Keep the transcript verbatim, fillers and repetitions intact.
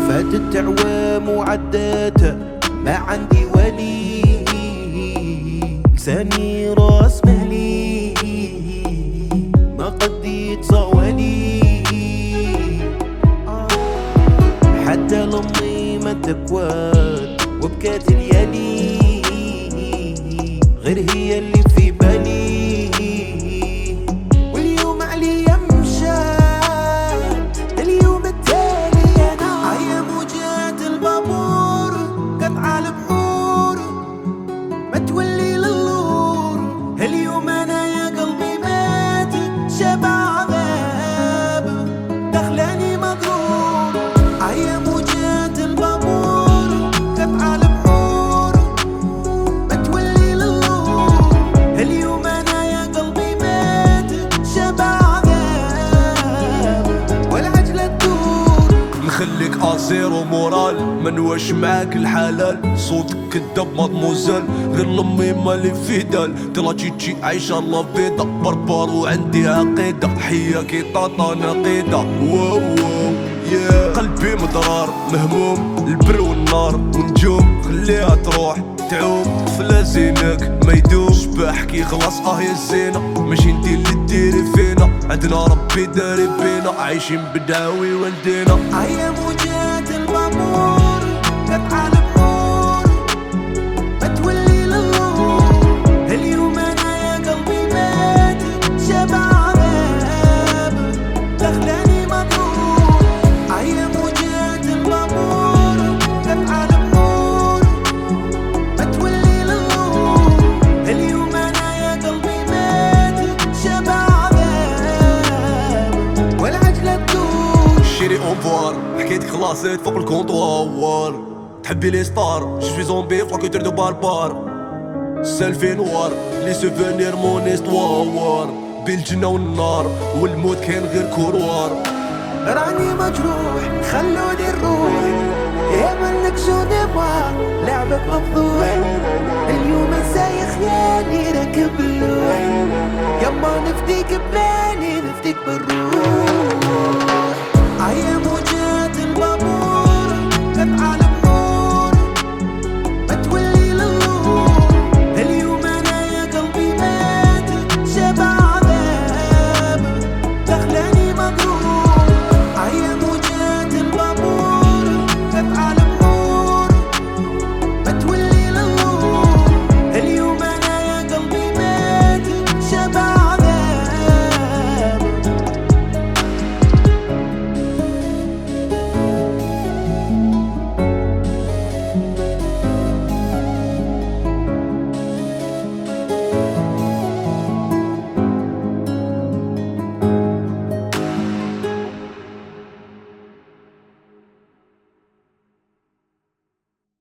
فاتت أعوام وعدات ما عندي ولي، لساني راس مهلي ما قديت صوالي. حتى لأمي ما تكوات وبكات ليالي، غير هي اللي في بالي. واليوم عليا مشات، اليوم التالي انا هيا موجات البابور قطع البحور ما تولي للور. اليوم انا يا قلبي مات شبع عذاب دخلاني مضروب. هيا موجات البابور قطع البحور ما تولي للور. اليوم انا يا قلبي مات شبع عذاب والعجلة تدور. نخليك ازيرو مورال منواش معاك الحلال، صوتك كداب مادموزيل غير لمي مالي فيدال. تلا تجي عايشة لا فيدا بربر وعندي عقيدة، حية كي طاطا نقيدة. واو واو yeah. قلبي مضرار مهموم البر والنار ونجوم، خليها تروح تعوم طفلة زينك ما يدوم. شباح كي خلاص اه يا الزينة ماشي انتي اللي ديري فينا، عندنا ربي داري بينا عايشين بدعوي والدينا. هيا موجات البابور قطع البحور ما تولي للور. اليوم انا يا قلبي مات شبع عذاب دخلاني مضروب. هيا موجات البابور قطع البحور ما تولي للور. اليوم انا يا قلبي مات شبع عذاب والعجلة تدور. شيري اونفوار حكيتك خلاصت فوق الكونطوار، تحبي لي ستار جو سوي زومبي فوق كتر دو باربار. سيلفي نوار لي سوفونير مون استوار، بين الجنة والنار والموت كاين غير كوروار. راني مجروح خلوني نروح يا منك شو نبغى لعبك مفضوح. اليوم انساي خيالي راكب اللوح، يما نفديك بلاني نفديك بالروح.